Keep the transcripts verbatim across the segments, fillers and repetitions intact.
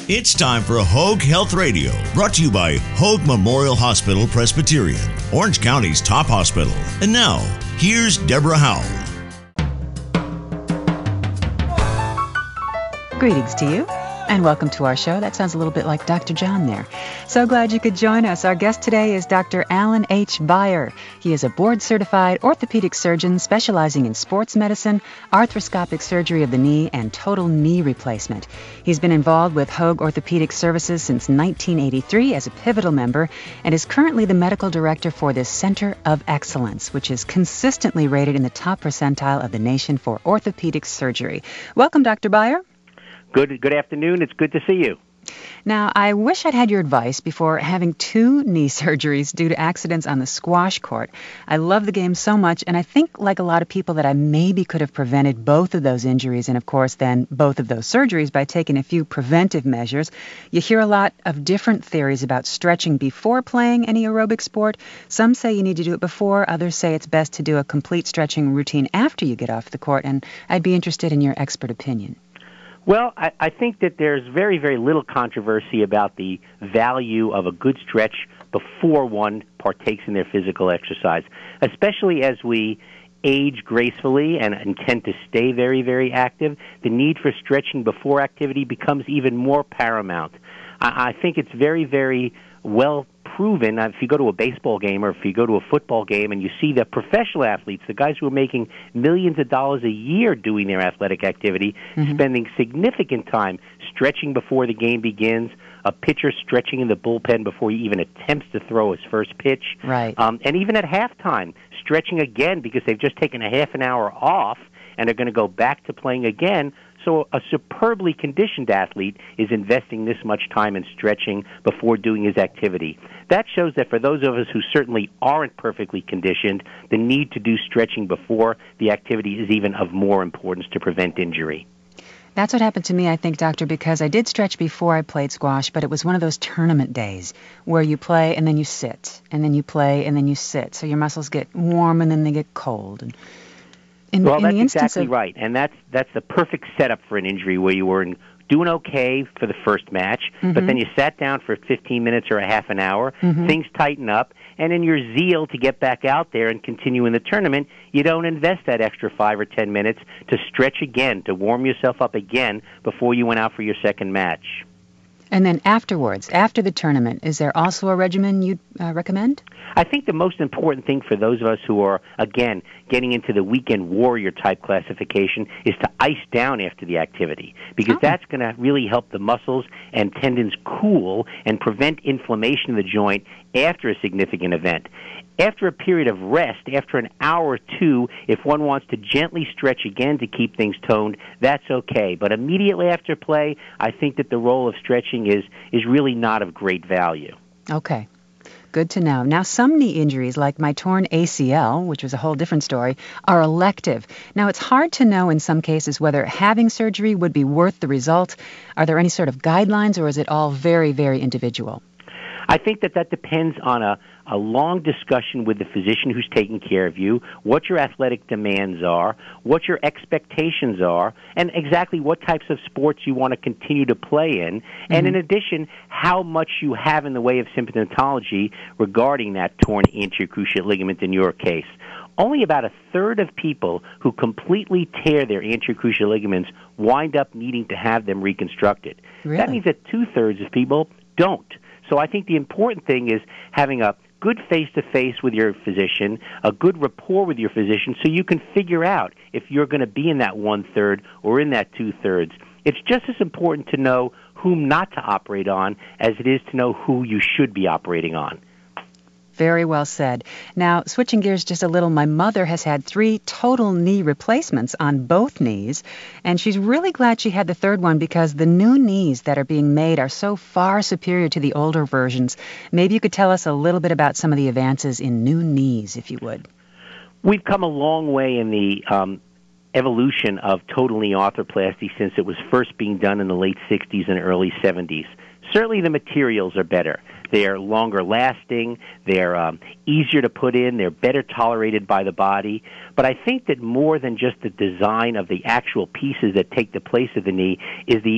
It's time for Hoag Health Radio, brought to you by Hoag Memorial Hospital Presbyterian, Orange County's top hospital. And now, here's Deborah Howell. Greetings to you, and welcome to our show. That sounds a little bit like Doctor John there. So glad you could join us. Our guest today is Doctor Alan H. Beyer. He is a board-certified orthopedic surgeon specializing in sports medicine, arthroscopic surgery of the knee, and total knee replacement. He's been involved with Hoag Orthopedic Services since nineteen eighty-three as a pivotal member and is currently the medical director for this Center of Excellence, which is consistently rated in the top percentile of the nation for orthopedic surgery. Welcome, Doctor Beyer. Good, good afternoon. It's good to see you. Now, I wish I'd had your advice before having two knee surgeries due to accidents on the squash court. I love the game so much, and I think, like a lot of people, that I maybe could have prevented both of those injuries and, of course, then both of those surgeries by taking a few preventive measures. You hear a lot of different theories about stretching before playing any aerobic sport. Some say you need to do it before. Others say it's best to do a complete stretching routine after you get off the court, and I'd be interested in your expert opinion. Well, I, I think that there's very, very little controversy about the value of a good stretch before one partakes in their physical exercise, especially as we age gracefully and intend to stay very, very active. The need for stretching before activity becomes even more paramount. I, I think it's very, very well proven. If you go to a baseball game or if you go to a football game and you see the professional athletes, the guys who are making millions of dollars a year doing their athletic activity, mm-hmm. spending significant time stretching before the game begins, a pitcher stretching in the bullpen before he even attempts to throw his first pitch, right. um, and even at halftime, stretching again because they've just taken a half an hour off and are going to go back to playing again. So a superbly conditioned athlete is investing this much time in stretching before doing his activity. That shows that for those of us who certainly aren't perfectly conditioned, the need to do stretching before the activity is even of more importance to prevent injury. That's what happened to me, I think, Doctor, because I did stretch before I played squash, but it was one of those tournament days where you play and then you sit, and then you play and then you sit. So your muscles get warm and then they get cold. And In, well, in that's the exactly of... right, and that's that's the perfect setup for an injury where you were in, doing okay for the first match, mm-hmm. but then you sat down for fifteen minutes or a half an hour, mm-hmm. things tighten up, and in your zeal to get back out there and continue in the tournament, you don't invest that extra five or ten minutes to stretch again, to warm yourself up again before you went out for your second match. And then afterwards, after the tournament, is there also a regimen you'd uh, recommend? I think the most important thing for those of us who are, again, getting into the weekend warrior type classification is to ice down after the activity, because oh. that's going to really help the muscles and tendons cool and prevent inflammation of the joint after a significant event. After a period of rest, after an hour or two, if one wants to gently stretch again to keep things toned, that's okay. But immediately after play, I think that the role of stretching is, is really not of great value. Okay. Good to know. Now, some knee injuries, like my torn A C L, which was a whole different story, are elective. Now, it's hard to know in some cases whether having surgery would be worth the result. Are there any sort of guidelines, or is it all very, very individual? I think that that depends on a, a long discussion with the physician who's taking care of you, what your athletic demands are, what your expectations are, and exactly what types of sports you want to continue to play in, mm-hmm. and in addition, how much you have in the way of symptomatology regarding that torn anterior cruciate ligament in your case. Only about a third of people who completely tear their anterior cruciate ligaments wind up needing to have them reconstructed. Really? That means that two-thirds of people don't. So I think the important thing is having a good face-to-face with your physician, a good rapport with your physician, so you can figure out if you're going to be in that one-third or in that two-thirds. It's just as important to know whom not to operate on as it is to know who you should be operating on. Very well said. Now, switching gears just a little, my mother has had three total knee replacements on both knees, and she's really glad she had the third one because the new knees that are being made are so far superior to the older versions. Maybe you could tell us a little bit about some of the advances in new knees, if you would. We've come a long way in the um, evolution of total knee arthroplasty since it was first being done in the late sixties and early seventies. Certainly the materials are better. They're longer lasting, they're um, easier to put in, they're better tolerated by the body. But I think that more than just the design of the actual pieces that take the place of the knee is the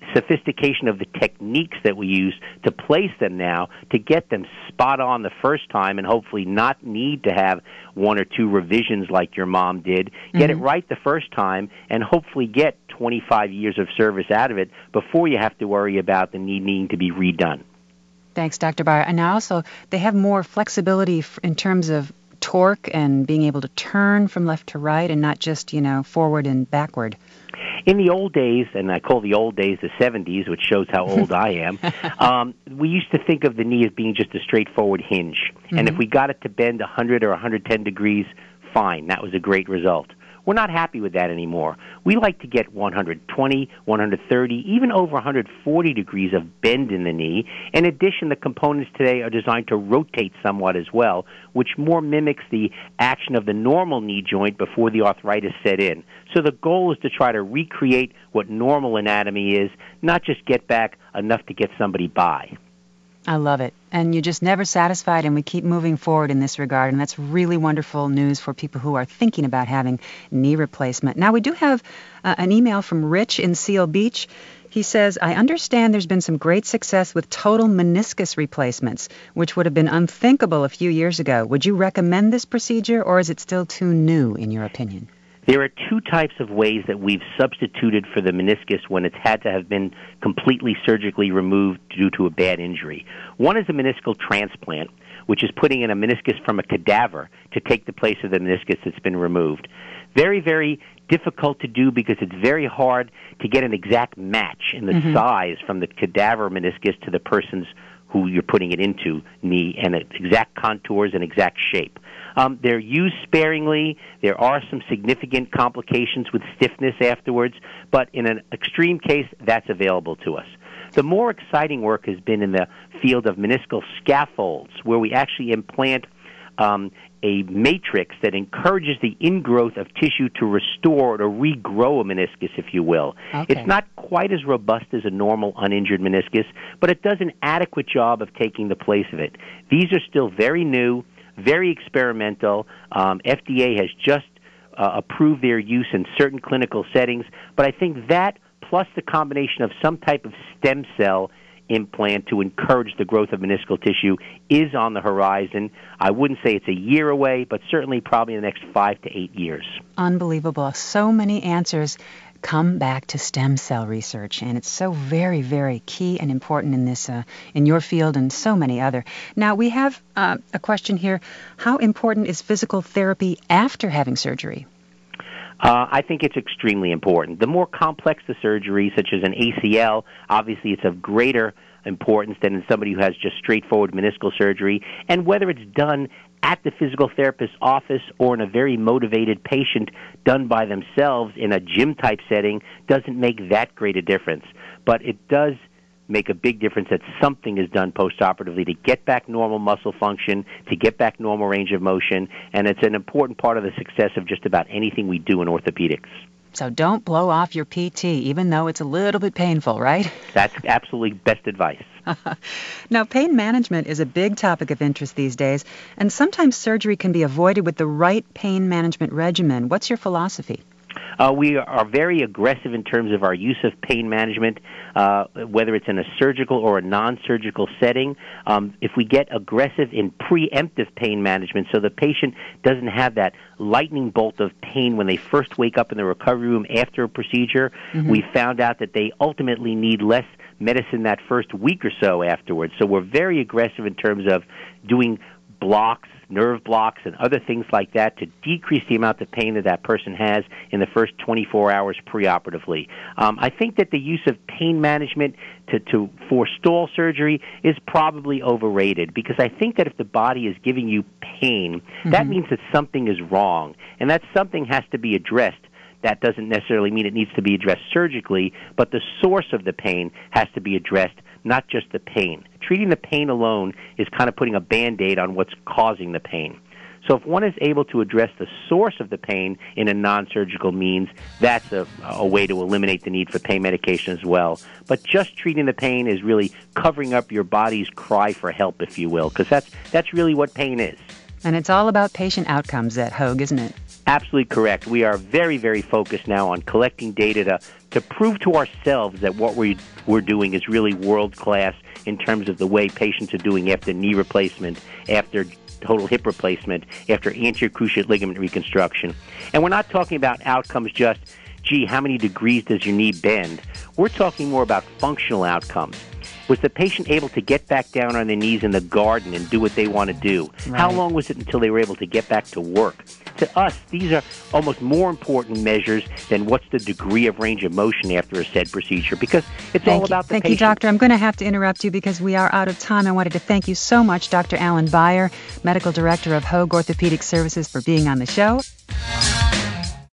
sophistication of the techniques that we use to place them now to get them spot on the first time and hopefully not need to have one or two revisions like your mom did. Get mm-hmm. it right the first time and hopefully get twenty-five years of service out of it before you have to worry about the knee needing to be redone. Thanks, Doctor Byer. And also, they have more flexibility in terms of torque and being able to turn from left to right and not just, you know, forward and backward. In the old days, and I call the old days the seventies, which shows how old I am, um, we used to think of the knee as being just a straightforward hinge. Mm-hmm. And if we got it to bend one hundred or one hundred ten degrees, fine. That was a great result. We're not happy with that anymore. We like to get one hundred twenty, one hundred thirty, even over one hundred forty degrees of bend in the knee. In addition, the components today are designed to rotate somewhat as well, which more mimics the action of the normal knee joint before the arthritis set in. So the goal is to try to recreate what normal anatomy is, not just get back enough to get somebody by. I love it. And you're just never satisfied, and we keep moving forward in this regard, and that's really wonderful news for people who are thinking about having knee replacement. Now, we do have uh, an email from Rich in Seal Beach. He says, I understand there's been some great success with total meniscus replacements, which would have been unthinkable a few years ago. Would you recommend this procedure, or is it still too new, in your opinion? There are two types of ways that we've substituted for the meniscus when it's had to have been completely surgically removed due to a bad injury. One is a meniscal transplant, which is putting in a meniscus from a cadaver to take the place of the meniscus that's been removed. Very, very difficult to do because it's very hard to get an exact match in the mm-hmm. size from the cadaver meniscus to the person's who you're putting it into knee, and exact contours and exact shape. Um, they're used sparingly. There are some significant complications with stiffness afterwards, but in an extreme case, that's available to us. The more exciting work has been in the field of meniscal scaffolds, where we actually implant um, a matrix that encourages the ingrowth of tissue to restore or to regrow a meniscus, if you will. Okay. It's not quite as robust as a normal uninjured meniscus, but it does an adequate job of taking the place of it. These are still very new, very experimental. Um, F D A has just uh, approved their use in certain clinical settings, but I think that plus the combination of some type of stem cell implant to encourage the growth of meniscal tissue is on the horizon. I wouldn't say it's a year away, but certainly probably in the next five to eight years. Unbelievable. So many answers come back to stem cell research, and it's so very, very key and important in this, uh, in your field and so many other. Now, we have uh, a question here. How important is physical therapy after having surgery? Uh, I think it's extremely important. The more complex the surgery, such as an A C L, obviously it's of greater importance than in somebody who has just straightforward meniscal surgery. And whether it's done at the physical therapist's office or in a very motivated patient done by themselves in a gym-type setting doesn't make that great a difference. But it does make a big difference that something is done postoperatively to get back normal muscle function, to get back normal range of motion, and it's an important part of the success of just about anything we do in orthopedics. So don't blow off your P T, even though it's a little bit painful, right? That's absolutely best advice. Now, pain management is a big topic of interest these days, and sometimes surgery can be avoided with the right pain management regimen. What's your philosophy? Uh, we are very aggressive in terms of our use of pain management, uh, whether it's in a surgical or a non-surgical setting. Um, if we get aggressive in preemptive pain management so the patient doesn't have that lightning bolt of pain when they first wake up in the recovery room after a procedure, mm-hmm. we found out that they ultimately need less medicine that first week or so afterwards. So we're very aggressive in terms of doing blocks, nerve blocks, and other things like that to decrease the amount of pain that that person has in the first twenty-four hours preoperatively. Um, I think that the use of pain management to, to forestall surgery is probably overrated, because I think that if the body is giving you pain, mm-hmm. that means that something is wrong, and that something has to be addressed. That doesn't necessarily mean it needs to be addressed surgically, but the source of the pain has to be addressed, not just the pain. Treating the pain alone is kind of putting a Band-Aid on what's causing the pain. So if one is able to address the source of the pain in a non-surgical means, that's a, a way to eliminate the need for pain medication as well. But just treating the pain is really covering up your body's cry for help, if you will, because that's, that's really what pain is. And it's all about patient outcomes at Hoag, isn't it? Absolutely correct. We are very, very focused now on collecting data to, to prove to ourselves that what we, we're doing is really world-class in terms of the way patients are doing after knee replacement, after total hip replacement, after anterior cruciate ligament reconstruction. And we're not talking about outcomes just, gee, how many degrees does your knee bend? We're talking more about functional outcomes. Was the patient able to get back down on their knees in the garden and do what they want to do? Right. How long was it until they were able to get back to work? To us, these are almost more important measures than what's the degree of range of motion after a said procedure, because it's thank all about you. the thank patient. Thank you, Doctor. I'm going to have to interrupt you because we are out of time. I wanted to thank you so much, Doctor Alan Beyer, Medical Director of Hoag Orthopedic Services, for being on the show.